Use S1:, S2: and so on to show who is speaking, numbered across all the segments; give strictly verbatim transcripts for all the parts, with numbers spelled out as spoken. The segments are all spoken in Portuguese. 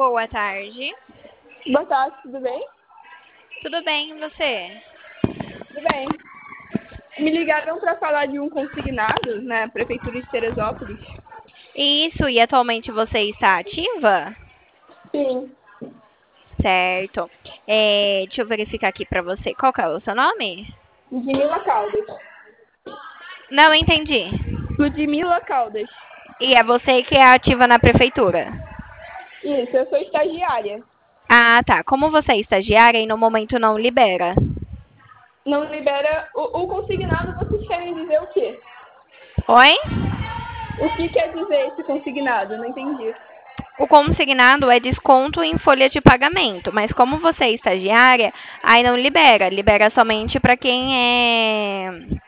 S1: Boa tarde.
S2: Boa tarde, tudo bem?
S1: Tudo bem, e você?
S2: Tudo bem. Me ligaram para falar de um consignado na Prefeitura de Teresópolis.
S1: Isso, e atualmente você está ativa?
S2: Sim,
S1: Certo. É, deixa eu verificar aqui pra você. Qual que é o seu nome?
S2: Ludmila Caldas.
S1: Não entendi.
S2: Ludmila Caldas.
S1: E é você que é ativa na prefeitura?
S2: Isso, eu sou estagiária.
S1: Ah, tá. Como você é estagiária e no momento não libera?
S2: Não libera o, o consignado, vocês querem dizer o quê?
S1: Oi?
S2: O que quer dizer esse consignado? Não entendi.
S1: O consignado é desconto em folha de pagamento, mas como você é estagiária, aí não libera. Libera somente para quem é.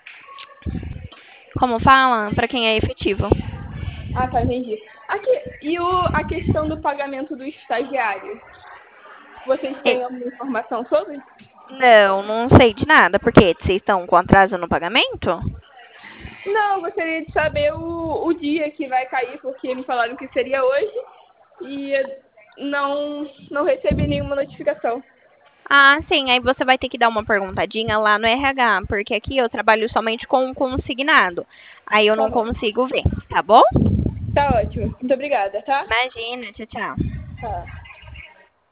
S1: Como fala? Para quem é efetivo.
S2: Ah, tá, entendi. Aqui, e o, a questão do pagamento do estagiário? Vocês
S1: E-
S2: têm alguma informação sobre?
S1: Não, não sei de nada. Por quê? Vocês estão com atraso no pagamento?
S2: Não, eu gostaria de saber o, o dia que vai cair, porque me falaram que seria hoje e não, não recebi nenhuma notificação.
S1: Ah, sim. Aí você vai ter que dar uma perguntadinha lá no R H, porque aqui eu trabalho somente com o consignado. Aí eu
S2: Tá
S1: não
S2: bom.
S1: consigo ver, tá bom?
S2: Tá ótimo. Muito obrigada, tá?
S1: Imagina, tchau, tchau.
S2: Tá.